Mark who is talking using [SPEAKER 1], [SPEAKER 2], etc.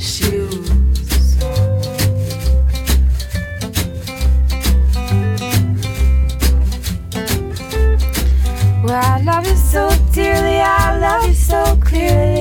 [SPEAKER 1] shoes. Well, I love you so dearly, I love you so clearly.